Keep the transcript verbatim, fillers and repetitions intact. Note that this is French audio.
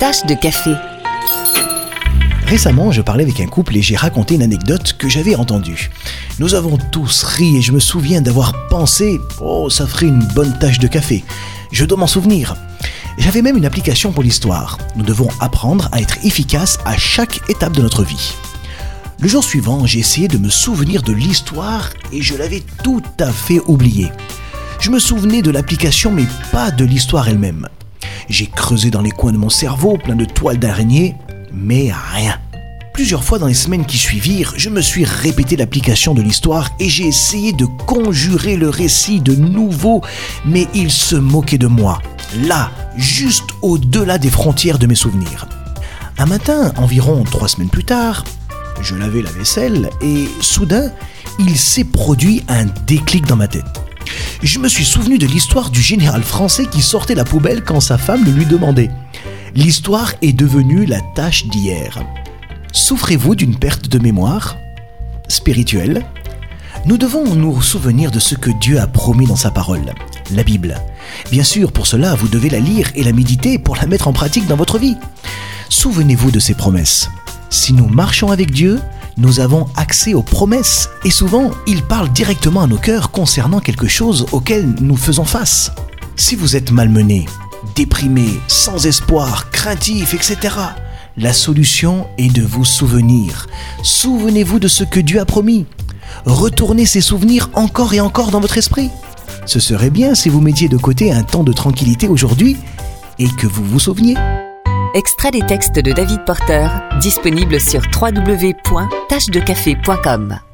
Tache de café. Récemment, je parlais avec un couple et j'ai raconté une anecdote que j'avais entendue. Nous avons tous ri et je me souviens d'avoir pensé « Oh, ça ferait une bonne tache de café ». Je dois m'en souvenir. J'avais même une application pour l'histoire. Nous devons apprendre à être efficaces à chaque étape de notre vie. Le jour suivant, j'ai essayé de me souvenir de l'histoire et je l'avais tout à fait oubliée. Je me souvenais de l'application mais pas de l'histoire elle-même. J'ai creusé dans les coins de mon cerveau plein de toiles d'araignée, mais rien. Plusieurs fois dans les semaines qui suivirent, je me suis répété l'application de l'histoire et j'ai essayé de conjurer le récit de nouveau, mais il se moquait de moi, là, juste au-delà des frontières de mes souvenirs. Un matin, environ trois semaines plus tard, je lavais la vaisselle et soudain, il s'est produit un déclic dans ma tête. Je me suis souvenu de l'histoire du général français qui sortait la poubelle quand sa femme le lui demandait. L'histoire est devenue la tâche d'hier. Souffrez-vous d'une perte de mémoire spirituelle ? Nous devons nous souvenir de ce que Dieu a promis dans sa parole, la Bible. Bien sûr, pour cela, vous devez la lire et la méditer pour la mettre en pratique dans votre vie. Souvenez-vous de ces promesses. Si nous marchons avec Dieu, nous avons accès aux promesses et souvent, il parle directement à nos cœurs concernant quelque chose auquel nous faisons face. Si vous êtes malmené, déprimé, sans espoir, craintif, et cetera, la solution est de vous souvenir. Souvenez-vous de ce que Dieu a promis. Retournez ces souvenirs encore et encore dans votre esprit. Ce serait bien si vous mettiez de côté un temps de tranquillité aujourd'hui et que vous vous souveniez. Extrait des textes de David Porter, disponible sur w w w point tache de café point com.